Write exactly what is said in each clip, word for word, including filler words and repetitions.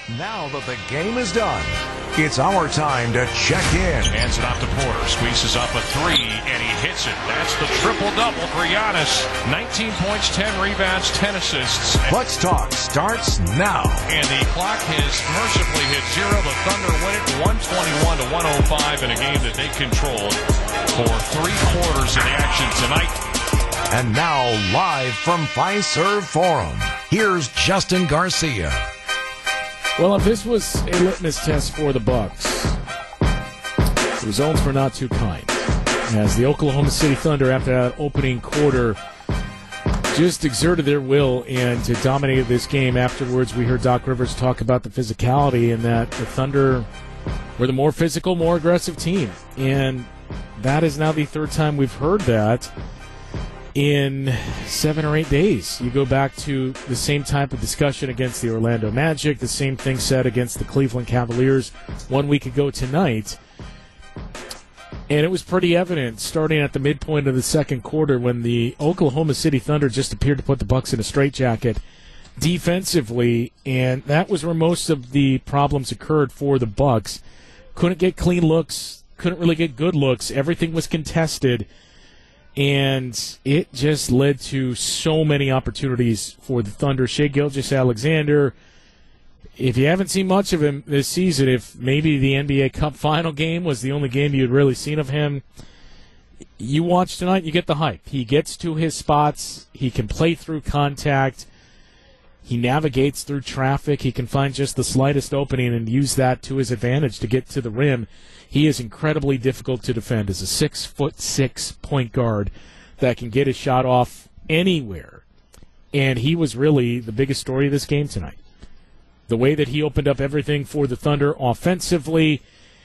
Now that the game is done, it's our time to check in. Hands it off to Porter. Squeezes up a three, and he hits it. That's the triple-double for Giannis. nineteen points, ten rebounds, ten assists. Let's Talk starts now. And the clock has mercifully hit zero. The Thunder win it one twenty-one to one oh five in a game that they controlled for three quarters of the action tonight. And now, live from Fiserv Forum, here's Justin Garcia. Well, if this was a litmus test for the Bucks, the results were not too kind. As the Oklahoma City Thunder, after that opening quarter, just exerted their will and dominated this game. Afterwards, we heard Doc Rivers talk about the physicality and that the Thunder were the more physical, more aggressive team. And that is now the third time we've heard that in seven or eight days. You go back to the same type of discussion against the Orlando Magic, the same thing said against the Cleveland Cavaliers one week ago tonight. And it was pretty evident starting at the midpoint of the second quarter when the Oklahoma City Thunder just appeared to put the Bucks in a straitjacket defensively, and that was where most of the problems occurred for the Bucks. Couldn't get clean looks, couldn't really get good looks. Everything was contested. And it just led to so many opportunities for the Thunder. Shai Gilgeous-Alexander, if you haven't seen much of him this season, if maybe the N B A Cup final game was the only game you'd really seen of him, you watch tonight, you get the hype. He gets to his spots. He can play through contact. He navigates through traffic. He can find just the slightest opening and use that to his advantage to get to the rim. He is incredibly difficult to defend as a six foot six point guard that can get his shot off anywhere. And he was really the biggest story of this game tonight. The way that he opened up everything for the Thunder offensively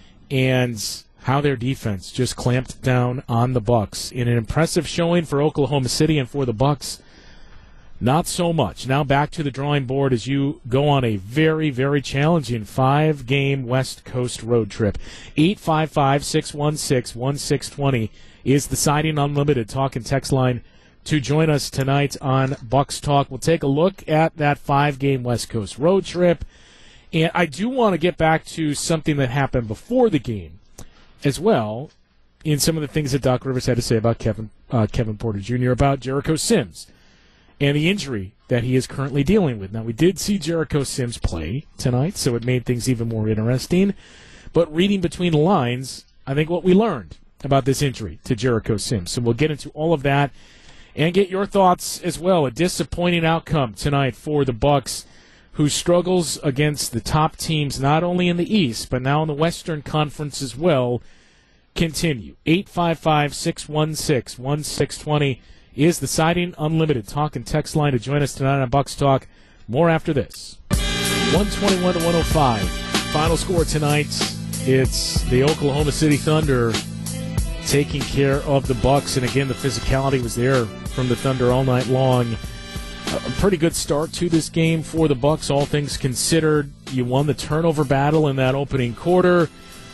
and how their defense just clamped down on the Bucks in an impressive showing for Oklahoma City, and for the Bucks, not so much. Now back to the drawing board as you go on a very, very challenging five-game West Coast road trip. eight five five, six one six, one six two zero is the Siding Unlimited talk and text line to join us tonight on Bucks Talk. We'll take a look at that five-game West Coast road trip. And I do want to get back to something that happened before the game as well, in some of the things that Doc Rivers had to say about Kevin, uh, Kevin Porter Junior, about Jericho Sims and the injury that he is currently dealing with. Now, we did see Jericho Sims play tonight, so it made things even more interesting. But reading between the lines, I think what we learned about this injury to Jericho Sims. So we'll get into all of that and get your thoughts as well. A disappointing outcome tonight for the Bucks, who struggles against the top teams not only in the East, but now in the Western Conference as well, continue. eight five five, six one six, one six two zero is the Siding Unlimited talk and text line to join us tonight on Bucks Talk. More after this. one twenty-one to one oh five. Final score tonight. It's the Oklahoma City Thunder taking care of the Bucks, and again, the physicality was there from the Thunder all night long. A pretty good start to this game for the Bucks, all things considered. You won the turnover battle in that opening quarter.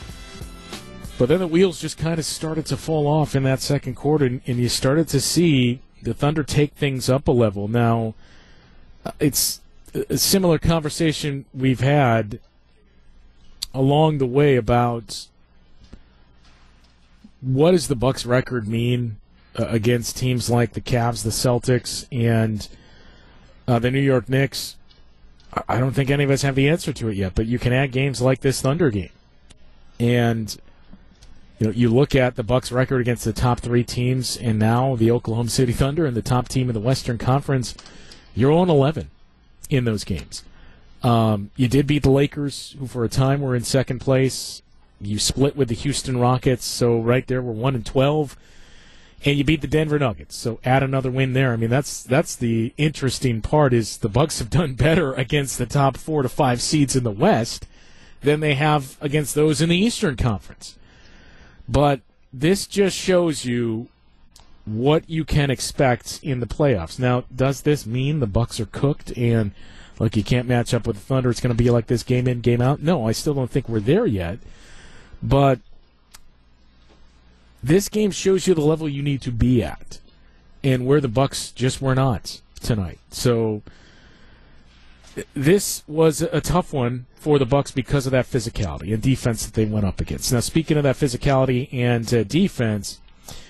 But then the wheels just kind of started to fall off in that second quarter, and you started to see the Thunder take things up a level. Now, it's a similar conversation we've had along the way about what does the Bucks record mean uh, against teams like the Cavs, the Celtics, and uh, the New York Knicks. I don't think any of us have the answer to it yet, but you can add games like this Thunder game. And you know, you look at the Bucks' record against the top three teams, and now the Oklahoma City Thunder and the top team in the Western Conference, you're oh and eleven in those games. Um, you did beat the Lakers, who for a time were in second place. You split with the Houston Rockets, so right there we're one and twelve. And you beat the Denver Nuggets, so add another win there. I mean, that's that's the interesting part, is the Bucks have done better against the top four to five seeds in the West than they have against those in the Eastern Conference. But this just shows you what you can expect in the playoffs. Now, does this mean the Bucks are cooked and, like, you can't match up with the Thunder, it's going to be like this game in, game out? No, I still don't think we're there yet. But this game shows you the level you need to be at and where the Bucks just were not tonight. So this was a tough one for the Bucks because of that physicality and defense that they went up against. Now, speaking of that physicality and uh, defense,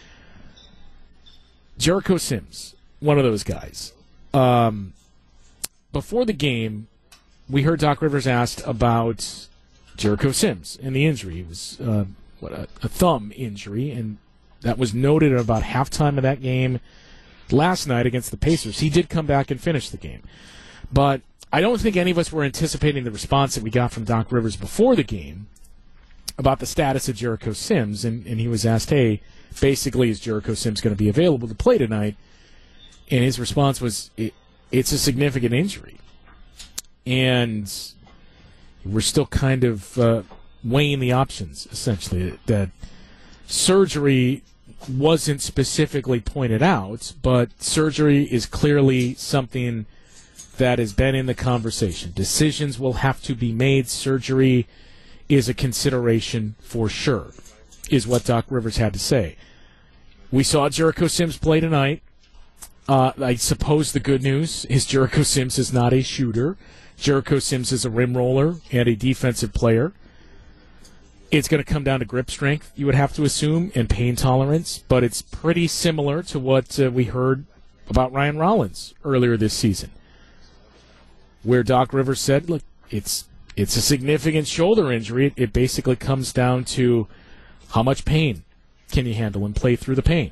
Jericho Sims, one of those guys. Um, before the game, we heard Doc Rivers asked about Jericho Sims and the injury. It was uh, what a, a thumb injury, and that was noted at about halftime of that game last night against the Pacers. He did come back and finish the game. But I don't think any of us were anticipating the response that we got from Doc Rivers before the game about the status of Jericho Sims, and, and he was asked, hey, basically, is Jericho Sims going to be available to play tonight? And his response was, it, it's a significant injury. And we're still kind of uh, weighing the options, essentially, that surgery wasn't specifically pointed out, but surgery is clearly something that has been in the conversation. Decisions will have to be made. Surgery is a consideration for sure, is what Doc Rivers had to say. We saw Jericho Sims play tonight. Uh, I suppose the good news is Jericho Sims is not a shooter. Jericho Sims is a rim roller and a defensive player. It's going to come down to grip strength, you would have to assume, and pain tolerance, but it's pretty similar to what uh, we heard about Ryan Rollins earlier this season, where Doc Rivers said, look, it's it's a significant shoulder injury. It basically comes down to how much pain can you handle and play through the pain.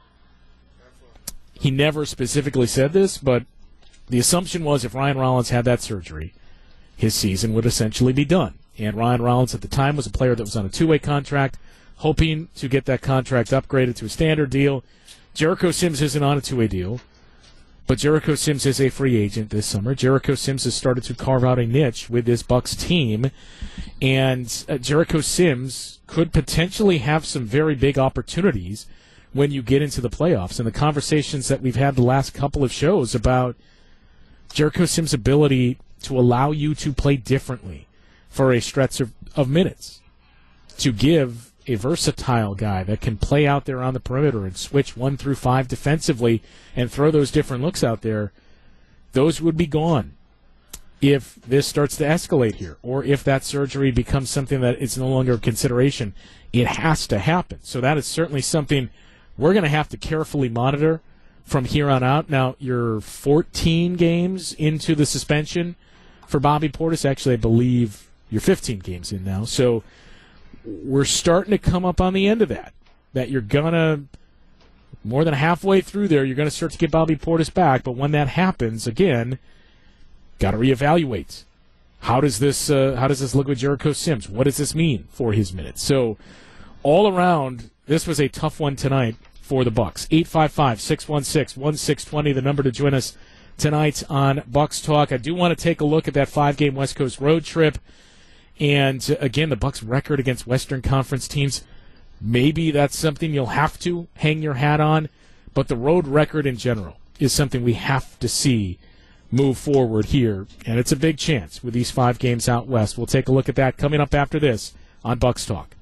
He never specifically said this, but the assumption was if Ryan Rollins had that surgery, his season would essentially be done. And Ryan Rollins at the time was a player that was on a two-way contract, hoping to get that contract upgraded to a standard deal. Jericho Sims isn't on a two-way deal, but Jericho Sims is a free agent this summer. Jericho Sims has started to carve out a niche with this Bucks team, and uh, Jericho Sims could potentially have some very big opportunities when you get into the playoffs. And the conversations that we've had the last couple of shows about Jericho Sims' ability to allow you to play differently for a stretch of, of minutes, to give a versatile guy that can play out there on the perimeter and switch one through five defensively and throw those different looks out there, those would be gone if this starts to escalate here, or if that surgery becomes something that is no longer a consideration. It has to happen. So that is certainly something we're going to have to carefully monitor from here on out. Now, you're fourteen games into the suspension for Bobby Portis. Actually, I believe you're fifteen games in now. So we're starting to come up on the end of that, that you're going to, more than halfway through there, you're going to start to get Bobby Portis back. But when that happens, again, got to reevaluate. How does this uh, how does this look with Jericho Sims? What does this mean for his minutes? So all around, this was a tough one tonight for the Bucks. eight five five, six one six, one six two zero, the number to join us tonight on Bucks Talk. I do want to take a look at that five-game West Coast road trip. And, uh, again, the Bucks' record against Western Conference teams, maybe that's something you'll have to hang your hat on. But the road record in general is something we have to see move forward here. And it's a big chance with these five games out west. We'll take a look at that coming up after this on Bucks Talk.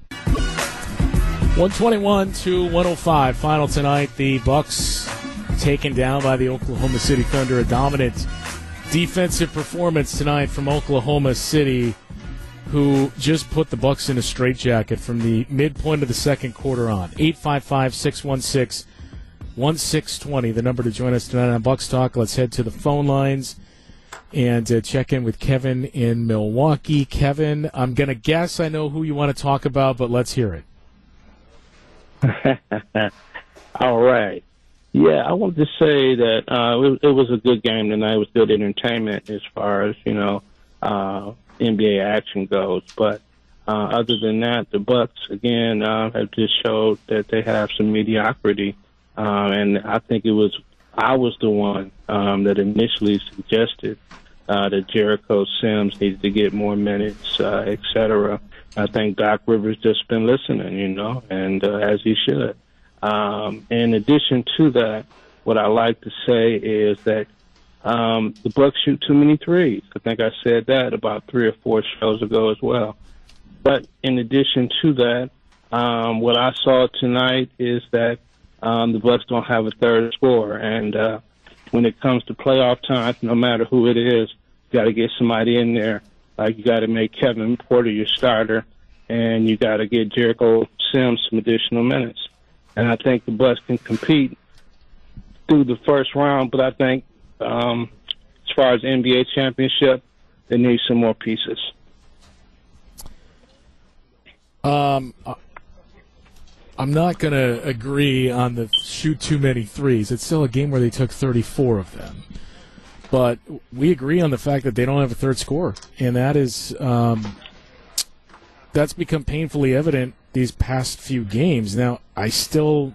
one twenty-one to one oh five final tonight. The Bucks taken down by the Oklahoma City Thunder. A dominant defensive performance tonight from Oklahoma City, who just put the Bucks in a straitjacket from the midpoint of the second quarter on. eight five five, six one six, one six two zero, the number to join us tonight on Bucks Talk. Let's head to the phone lines and uh, check in with Kevin in Milwaukee. Kevin, I'm going to guess I know who you want to talk about, but let's hear it. All right. Yeah, I wanted to say that uh, it, it was a good game tonight. It was good entertainment as far as, you know, uh, N B A action goes. But uh, other than that, the Bucks, again, uh, have just showed that they have some mediocrity. Uh, and I think it was I was the one um, that initially suggested uh, that Jericho Sims needed to get more minutes, uh, et cetera. I think Doc Rivers just been listening, you know, and uh, as he should. Um, in addition to that, what I like to say is that um, the Bucks shoot too many threes. I think I said that about three or four shows ago as well. But in addition to that, um, what I saw tonight is that um, the Bucks don't have a third scorer, and uh, when it comes to playoff time, no matter who it is, You got to get somebody in there. Like you got to make Kevin Porter your starter, and you got to get Jericho Sims some additional minutes. And I think the Bucks can compete through the first round, but I think um, as far as N B A championship, they need some more pieces. Um, I'm not going to agree on the shoot too many threes. It's still a game where they took thirty-four of them. But we agree on the fact that they don't have a third scorer, and that is um, that's become painfully evident these past few games. Now, I still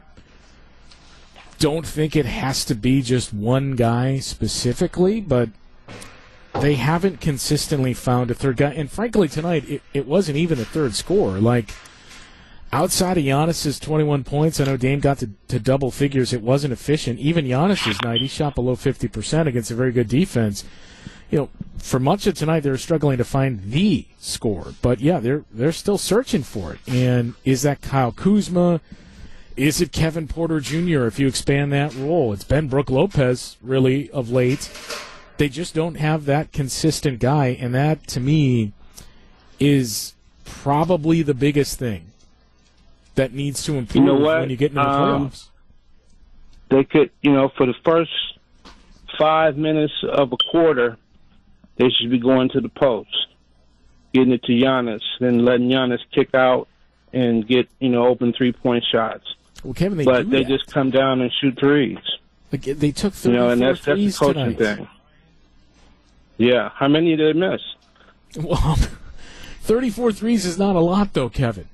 don't think it has to be just one guy specifically, but they haven't consistently found a third guy. And frankly, tonight, it, it wasn't even a third scorer. Like, outside of Giannis's twenty-one points, I know Dame got to, to double figures. It wasn't efficient. Even Giannis's night, he shot below fifty percent against a very good defense. You know, for much of tonight, they were struggling to find the scorer. But, yeah, they're they're still searching for it. And is that Kyle Kuzma? Is it Kevin Porter Junior if you expand that role? It's been Brook Lopez, really, of late. They just don't have that consistent guy, and that, to me, is probably the biggest thing that needs to improve you know what? when you get into the um, playoffs. They could, you know, for the first five minutes of a quarter, they should be going to the post, getting it to Giannis, then letting Giannis kick out and get, you know, open three-point shots. Well, Kevin, they but do they that. just come down and shoot threes. Like, they took You know, and thirty-four that's, that's a threes coaching tonight. thing. Yeah. How many did they miss? Well, thirty-four threes is not a lot, though, Kevin.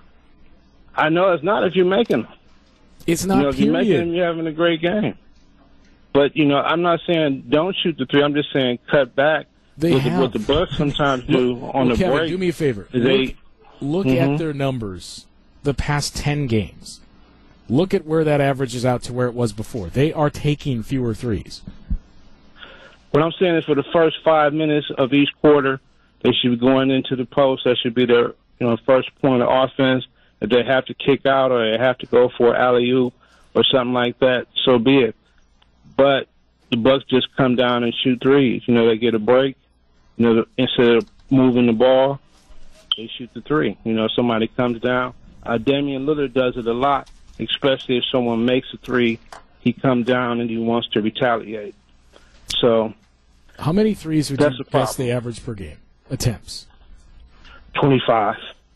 I know it's not if you're making them. It's not, you know, if you're making period. them, you're having a great game. But, you know, I'm not saying don't shoot the three. I'm just saying cut back. They what, have. The, what the Bucks sometimes do Look, on look, the Kevin, break do me a favor. is Look, they look Mhm. at their numbers the past ten games. Look at where that averages out to where it was before. They are taking fewer threes. What I'm saying is for the first five minutes of each quarter, they should be going into the post. That should be their, you know, first point of offense. If they have to kick out or they have to go for alley-oop or something like that, so be it. But the Bucks just come down and shoot threes. You know, they get a break. You know, instead of moving the ball, they shoot the three. You know, somebody comes down. Uh, Damian Lillard does it a lot, especially if someone makes a three. He comes down and he wants to retaliate. So, how many threes would That's you the guess problem. they average per game? Attempts. twenty-five.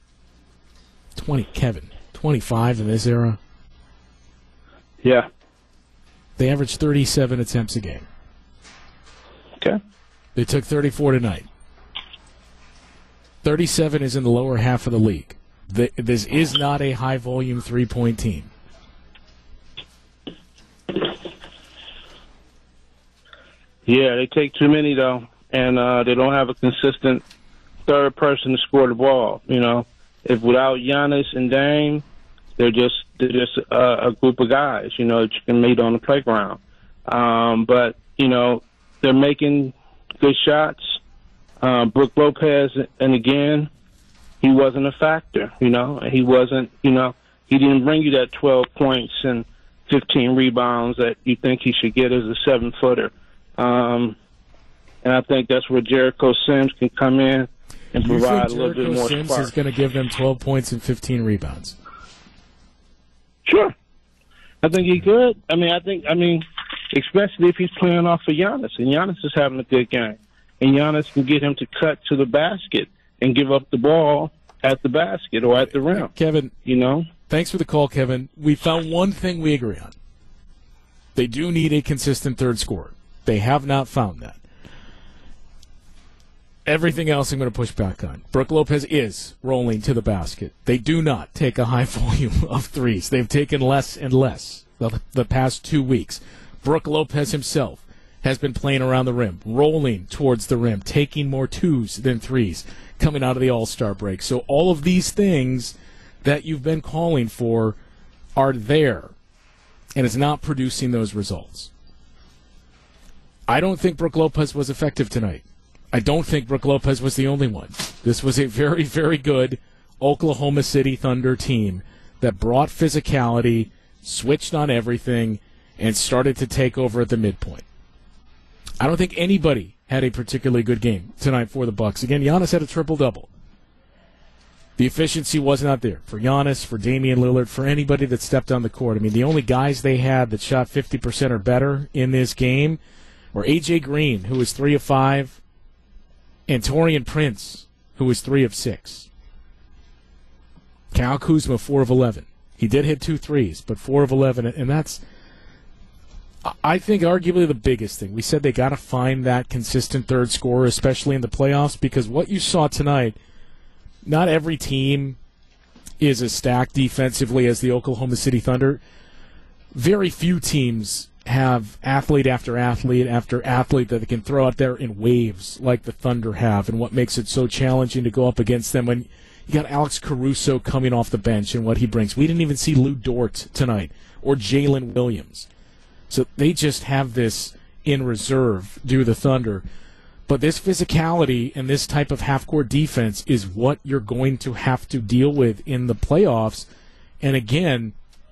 twenty, Kevin. twenty-five in this era? Yeah. They average thirty-seven attempts a game. Okay. They took thirty-four tonight. thirty-seven is in the lower half of the league. The, this is not a high-volume three-point team. Yeah, they take too many, though, and uh, they don't have a consistent third person to score the ball. You know, if without Giannis and Dame, they're just they're just a, a group of guys, you know, that you can meet on the playground. Um, but, you know, they're making good shots. Uh, Brook Lopez, and again, he wasn't a factor, you know. He wasn't, you know, he didn't bring you that twelve points and fifteen rebounds that you think he should get as a seven-footer. Um, and I think that's where Jericho Sims can come in and You provide think a little bit Jericho more Sims spark. is going to give them twelve points and fifteen rebounds? Sure. I think he could. I mean, I think, I mean, especially if he's playing off of Giannis, and Giannis is having a good game. And Giannis can get him to cut to the basket and give up the ball at the basket or at the rim. Kevin, You know? thanks for the call, Kevin. We found one thing we agree on. They do need a consistent third scorer. They have not found that. Everything else I'm going to push back on. Brook Lopez is rolling to the basket. They do not take a high volume of threes. They've taken less and less the, the past two weeks. Brook Lopez himself has been playing around the rim, rolling towards the rim, taking more twos than threes coming out of the All-Star break. So all of these things that you've been calling for are there, and it's not producing those results. I don't think Brook Lopez was effective tonight. I don't think Brook Lopez was the only one. This was a very, very good Oklahoma City Thunder team that brought physicality, switched on everything, and started to take over at the midpoint. I don't think anybody had a particularly good game tonight for the Bucks. Again, Giannis had a triple-double. The efficiency was not there for Giannis, for Damian Lillard, for anybody that stepped on the court. I mean, the only guys they had that shot fifty percent or better in this game were A J Green, who was three of five, and Taurean Prince, who was three of six. Kyle Kuzma, four of eleven. He did hit two threes, but four of eleven, and that's, I think, arguably the biggest thing. We said they got to find that consistent third scorer, especially in the playoffs, because what you saw tonight, not every team is as stacked defensively as the Oklahoma City Thunder. Very few teams have athlete after athlete after athlete that they can throw out there in waves like the Thunder have, and what makes it so challenging to go up against them when you got Alex Caruso coming off the bench and what he brings. We didn't even see Lou Dort tonight or Jalen Williams. So they just have this in reserve due to the Thunder. But this physicality and this type of half-court defense is what you're going to have to deal with in the playoffs. And again,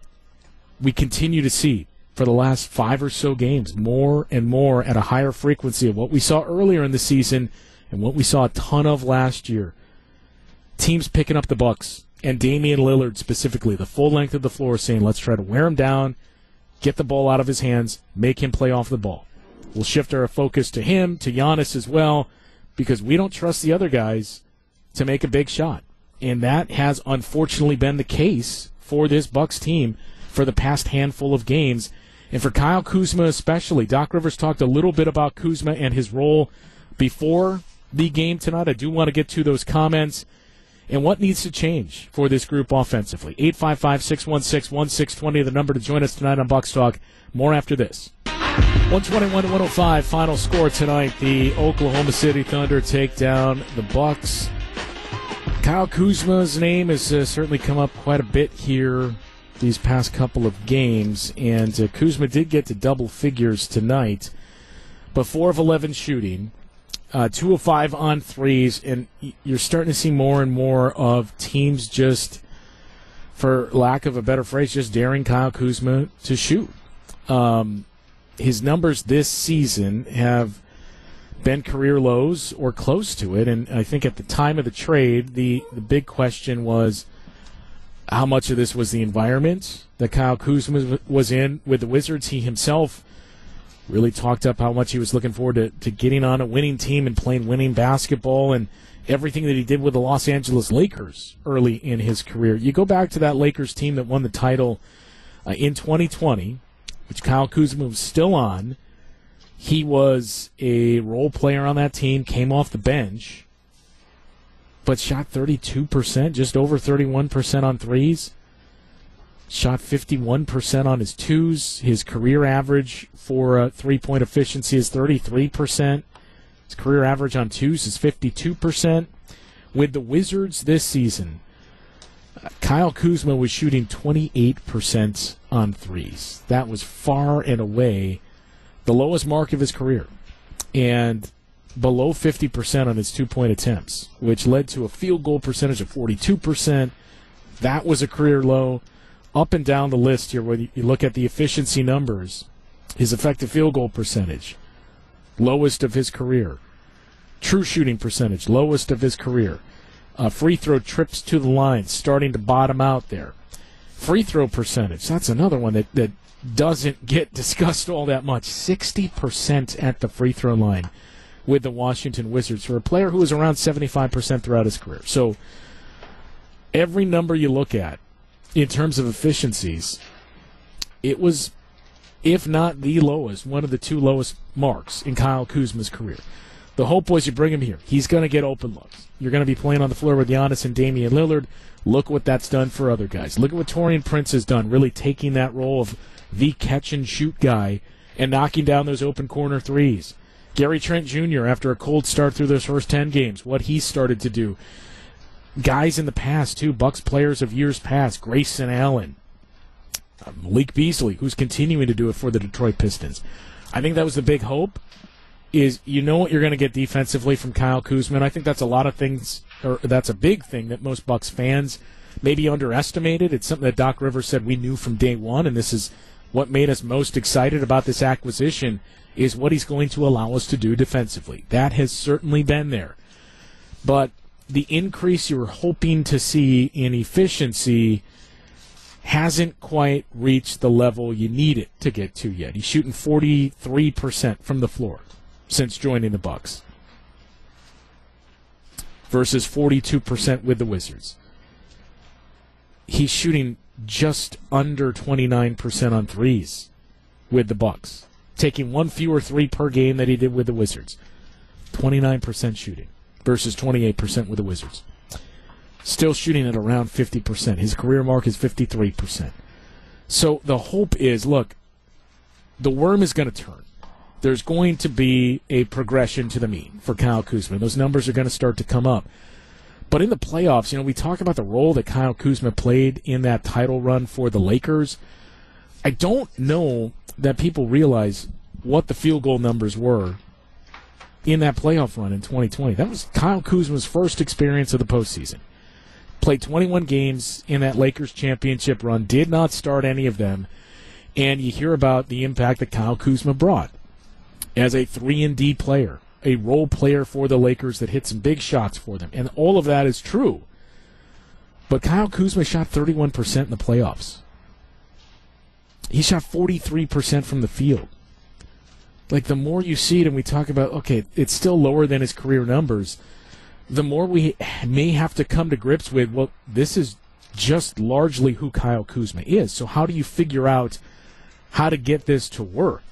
we continue to see for the last five or so games more and more at a higher frequency of what we saw earlier in the season and what we saw a ton of last year. Teams picking up the Bucks, and Damian Lillard specifically, the full length of the floor, saying, let's try to wear him down, get the ball out of his hands, make him play off the ball. We'll shift our focus to him, to Giannis as well, because we don't trust the other guys to make a big shot. And that has unfortunately been the case for this Bucks team for the past handful of games. And for Kyle Kuzma especially, Doc Rivers talked a little bit about Kuzma and his role before the game tonight. I do want to get to those comments and what needs to change for this group offensively. eight five five, six one six, one six two zero, the number to join us tonight on Bucks Talk. More after this. one twenty-one to one oh five, final score tonight. The Oklahoma City Thunder take down the Bucks. Kyle Kuzma's name has uh, certainly come up quite a bit here these past couple of games, and uh, Kuzma did get to double figures tonight, but four of eleven shooting, uh, two of five on threes, and you're starting to see more and more of teams just, for lack of a better phrase, just daring Kyle Kuzma to shoot. Um, his numbers this season have been career lows or close to it, and I think at the time of the trade, the, the big question was how much of this was the environment that Kyle Kuzma was in with the Wizards. He himself really talked up how much he was looking forward to, to getting on a winning team and playing winning basketball, and everything that he did with the Los Angeles Lakers early in his career. You go back to that Lakers team that won the title uh, in twenty twenty, which Kyle Kuzma was still on. He was a role player on that team, came off the bench, but shot thirty-two percent, just over thirty-one percent on threes. Shot fifty-one percent on his twos. His career average for uh, three-point efficiency is thirty-three percent. His career average on twos is fifty-two percent. With the Wizards this season, uh, Kyle Kuzma was shooting twenty-eight percent on threes. That was far and away the lowest mark of his career, and below fifty percent on his two-point attempts, which led to a field goal percentage of forty-two percent. That was a career low. Up and down the list here, when you look at the efficiency numbers, his effective field goal percentage, lowest of his career. True shooting percentage, lowest of his career. Uh, free throw trips to the line, starting to bottom out there. Free throw percentage, that's another one that, that doesn't get discussed all that much. sixty percent at the free throw line with the Washington Wizards for a player who was around seventy-five percent throughout his career. So every number you look at in terms of efficiencies, it was, if not the lowest, one of the two lowest marks in Kyle Kuzma's career. The hope was you bring him here. He's going to get open looks. You're going to be playing on the floor with Giannis and Damian Lillard. Look what that's done for other guys. Look at what Taurean Prince has done, really taking that role of the catch-and-shoot guy and knocking down those open corner threes. Gary Trent Junior, after a cold start through those first ten games, what he started to do. Guys in the past, too, Bucks players of years past, Grayson Allen, uh, Malik Beasley, who's continuing to do it for the Detroit Pistons. I think that was the big hope, is you know what you're going to get defensively from Kyle Kuzma, and I think that's a lot of things, or that's a big thing that most Bucks fans maybe underestimated. It's something that Doc Rivers said we knew from day one, and this is what made us most excited about this acquisition, is what he's going to allow us to do defensively. That has certainly been there. But the increase you were hoping to see in efficiency hasn't quite reached the level you need it to get to yet. He's shooting forty-three percent from the floor since joining the Bucks versus forty-two percent with the Wizards. He's shooting just under twenty-nine percent on threes with the Bucks, taking one fewer three per game than he did with the Wizards. twenty-nine percent shooting versus twenty-eight percent with the Wizards. Still shooting at around fifty percent. His career mark is fifty-three percent. So the hope is, look, the worm is going to turn. There's going to be a progression to the mean for Kyle Kuzma. Those numbers are going to start to come up. But in the playoffs, you know, we talk about the role that Kyle Kuzma played in that title run for the Lakers. I don't know that people realize what the field goal numbers were in that playoff run in twenty twenty. That was Kyle Kuzma's first experience of the postseason. Played twenty-one games in that Lakers championship run, did not start any of them, and you hear about the impact that Kyle Kuzma brought as a three and D player, a role player for the Lakers that hit some big shots for them, and all of that is true. But Kyle Kuzma shot thirty-one percent in the playoffs. He shot forty-three percent from the field. Like, the more you see it, and we talk about, okay, it's still lower than his career numbers, the more we may have to come to grips with, well, this is just largely who Kyle Kuzma is. So how do you figure out how to get this to work?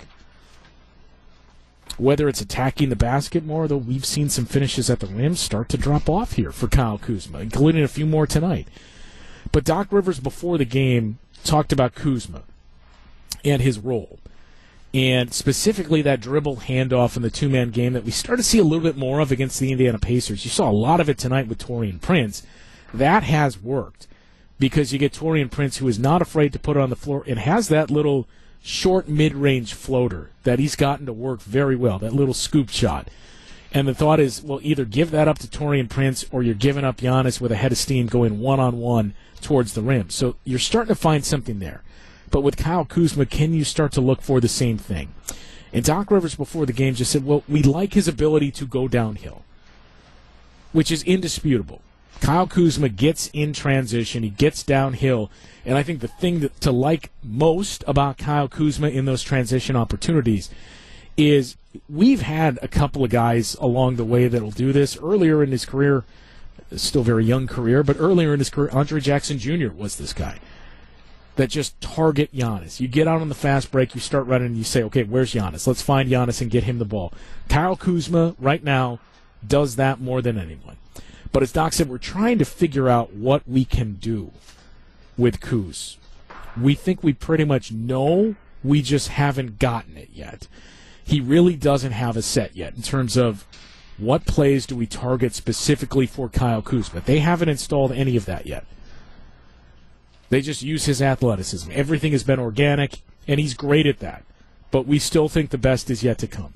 Whether it's attacking the basket more, though we've seen some finishes at the rim start to drop off here for Kyle Kuzma, including a few more tonight. But Doc Rivers, before the game, talked about Kuzma and his role, and specifically that dribble handoff in the two-man game that we started to see a little bit more of against the Indiana Pacers. You saw a lot of it tonight with Taurean Prince. That has worked because you get Taurean Prince, who is not afraid to put it on the floor and has that little short mid-range floater that he's gotten to work very well, that little scoop shot. And the thought is, well, either give that up to Taurean Prince or you're giving up Giannis with a head of steam going one-on-one towards the rim. So you're starting to find something there. But with Kyle Kuzma, can you start to look for the same thing? And Doc Rivers before the game just said, well, we like his ability to go downhill, which is indisputable. Kyle Kuzma gets in transition, he gets downhill, and I think the thing that, to like most about Kyle Kuzma in those transition opportunities is we've had a couple of guys along the way that will do this. Earlier in his career, still very young career, but earlier in his career, Andre Jackson Junior was this guy that just target Giannis. You get out on the fast break, you start running, and you say, okay, where's Giannis? Let's find Giannis and get him the ball. Kyle Kuzma, right now, does that more than anyone. But as Doc said, we're trying to figure out what we can do with Kuz. We think we pretty much know, we just haven't gotten it yet. He really doesn't have a set yet in terms of what plays do we target specifically for Kyle Kuzma. They haven't installed any of that yet. They just use his athleticism. Everything has been organic, and he's great at that. But we still think the best is yet to come.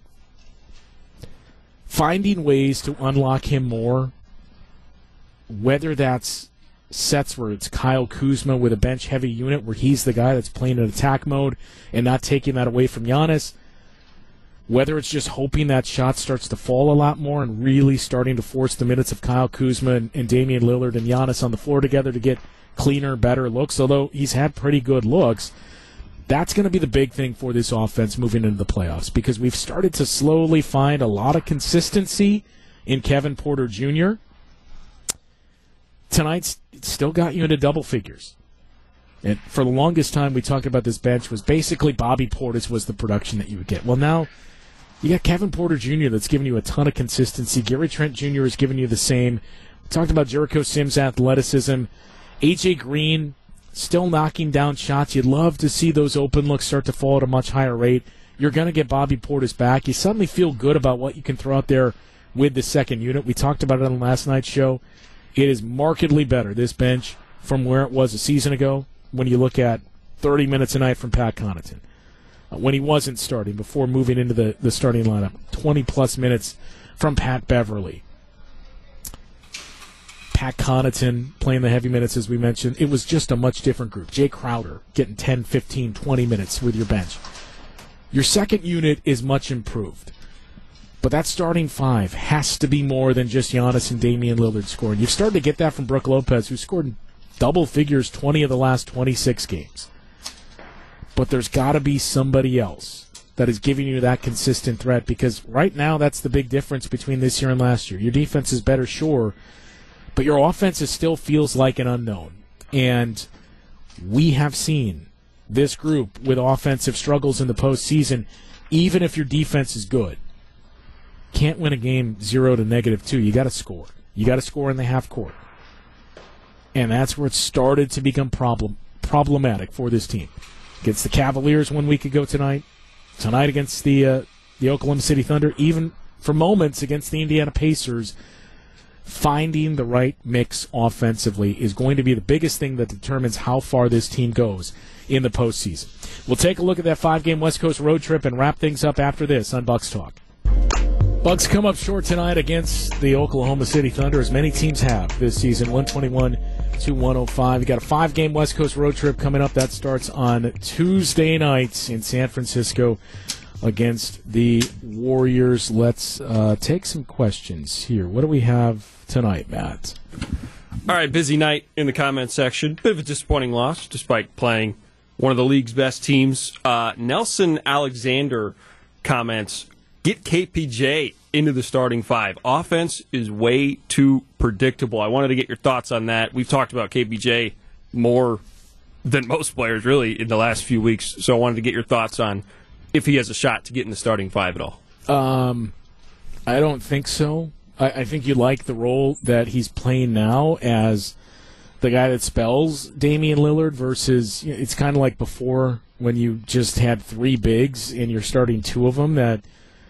Finding ways to unlock him more, whether that's sets where it's Kyle Kuzma with a bench-heavy unit where he's the guy that's playing in attack mode and not taking that away from Giannis, whether it's just hoping that shot starts to fall a lot more and really starting to force the minutes of Kyle Kuzma and, and Damian Lillard and Giannis on the floor together to get cleaner, better looks, although he's had pretty good looks. That's going to be the big thing for this offense moving into the playoffs because we've started to slowly find a lot of consistency in Kevin Porter Junior Tonight's still got you into double figures. And for the longest time, we talked about this bench was basically Bobby Portis was the production that you would get. Well, now you got Kevin Porter Junior that's giving you a ton of consistency. Gary Trent Junior is giving you the same. We talked about Jericho Sims' athleticism. A J Green still knocking down shots. You'd love to see those open looks start to fall at a much higher rate. You're going to get Bobby Portis back. You suddenly feel good about what you can throw out there with the second unit. We talked about it on last night's show. It is markedly better, this bench, from where it was a season ago when you look at thirty minutes a night from Pat Connaughton. Uh, when he wasn't starting, before moving into the, the starting lineup, twenty-plus minutes from Pat Beverly. Pat Connaughton playing the heavy minutes, as we mentioned. It was just a much different group. Jay Crowder getting ten, fifteen, twenty minutes with your bench. Your second unit is much improved. But that starting five has to be more than just Giannis and Damian Lillard scoring. You've started to get that from Brook Lopez, who scored in double figures twenty of the last twenty-six games. But there's got to be somebody else that is giving you that consistent threat, because right now that's the big difference between this year and last year. Your defense is better, sure, but your offense is still feels like an unknown. And we have seen this group with offensive struggles in the postseason, even if your defense is good. Can't win a game zero to negative two. You got to score. You got to score in the half court. And that's where it started to become problem problematic for this team. Against the Cavaliers one week ago tonight. Tonight against the uh, the Oklahoma City Thunder. Even for moments against the Indiana Pacers. Finding the right mix offensively is going to be the biggest thing that determines how far this team goes in the postseason. We'll take a look at that five-game West Coast road trip and wrap things up after this on Bucks Talk. Bucks come up short tonight against the Oklahoma City Thunder, as many teams have this season, one twenty-one to one oh five. You got a five-game West Coast road trip coming up. That starts on Tuesday night in San Francisco against the Warriors. Let's uh, take some questions here. What do we have tonight, Matt? All right, busy night in the comments section. Bit of a disappointing loss, despite playing one of the league's best teams. Uh, Nelson Alexander comments, get K P J into the starting five. Offense is way too predictable. I wanted to get your thoughts on that. We've talked about K P J more than most players, really, in the last few weeks. So I wanted to get your thoughts on if he has a shot to get in the starting five at all. Um, I don't think so. I, I think you like the role that he's playing now as the guy that spells Damian Lillard versus, you know, it's kind of like before when you just had three bigs and you're starting two of them, that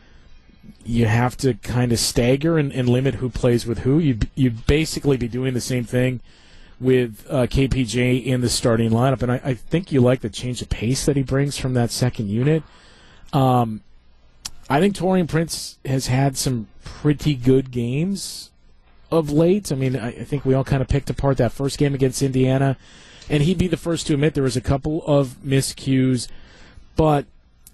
you have to kind of stagger and, and limit who plays with who. You'd, you'd basically be doing the same thing with uh, K P J in the starting lineup. And I, I think you like the change of pace that he brings from that second unit. Um, I think Taurean Prince has had some pretty good games of late. I mean, I, I think we all kind of picked apart that first game against Indiana, and he'd be the first to admit there was a couple of miscues. But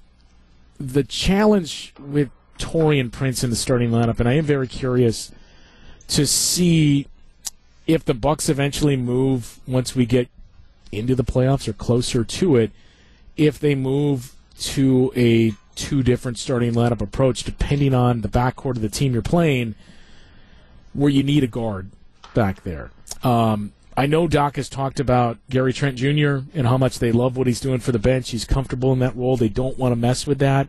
the challenge with Taurean Prince in the starting lineup, and I am very curious to see if the Bucks eventually move, once we get into the playoffs or closer to it, if they move to a two different starting lineup approach, depending on the backcourt of the team you're playing, where you need a guard back there. Um, I know Doc has talked about Gary Trent Junior and how much they love what he's doing for the bench. He's comfortable in that role. They don't want to mess with that.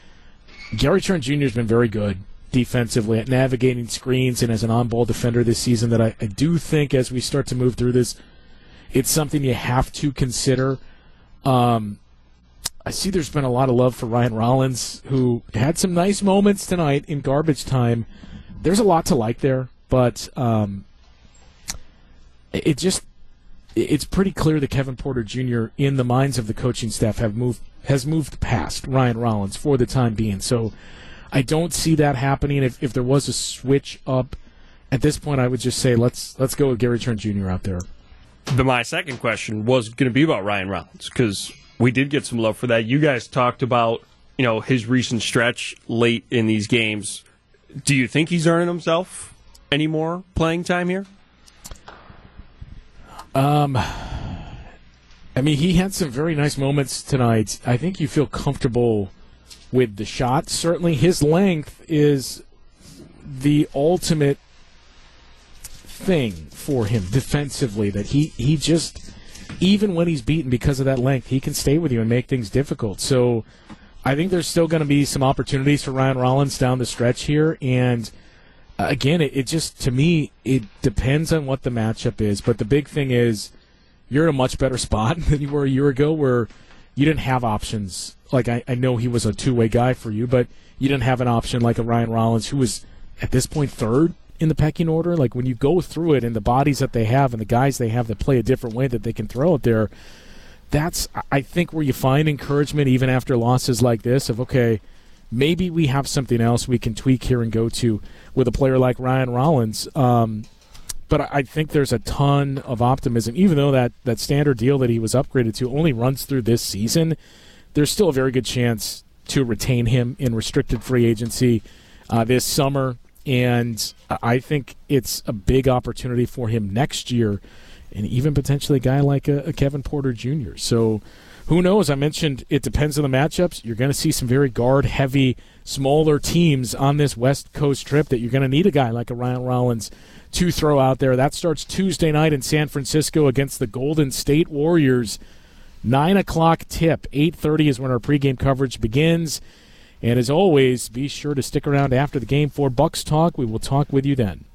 Gary Trent Junior has been very good defensively at navigating screens and as an on-ball defender this season, that I, I do think as we start to move through this, it's something you have to consider. Um, I see there's been a lot of love for Ryan Rollins, who had some nice moments tonight in garbage time. There's a lot to like there, but um, it just it's pretty clear that Kevin Porter Junior, in the minds of the coaching staff, have moved has moved past Ryan Rollins for the time being. So I don't see that happening. If if there was a switch up at this point, I would just say let's let's go with Gary Trent Junior out there. The, my second question was going to be about Ryan Rollins, because we did get some love for that. You guys talked about, you know, his recent stretch late in these games. Do you think he's earning himself any more playing time here? Um, I mean, he had some very nice moments tonight. I think you feel comfortable with the shot. Certainly his length is the ultimate thing for him defensively, that he, he just, even when he's beaten because of that length, he can stay with you and make things difficult. So I think there's still going to be some opportunities for Ryan Rollins down the stretch here. And uh, again, it, it just, to me, it depends on what the matchup is. But the big thing is you're in a much better spot than you were a year ago, where you didn't have options. Like, I, I know he was a two-way guy for you, but you didn't have an option like a Ryan Rollins, who was at this point third in the pecking order. Like, when you go through it and the bodies that they have and the guys they have that play a different way that they can throw out there, that's, I think, where you find encouragement even after losses like this of, okay, maybe we have something else we can tweak here and go to with a player like Ryan Rollins. Um, but I think there's a ton of optimism. Even though that, that standard deal that he was upgraded to only runs through this season, there's still a very good chance to retain him in restricted free agency uh, this summer, and I think it's a big opportunity for him next year, and even potentially a guy like a, a Kevin Porter Junior So who knows? I mentioned it depends on the matchups. You're going to see some very guard-heavy, smaller teams on this West Coast trip that you're going to need a guy like a Ryan Rollins to throw out there. That starts Tuesday night in San Francisco against the Golden State Warriors. nine o'clock tip. eight thirty is when our pregame coverage begins. And as always, be sure to stick around after the game for Bucks Talk. We will talk with you then.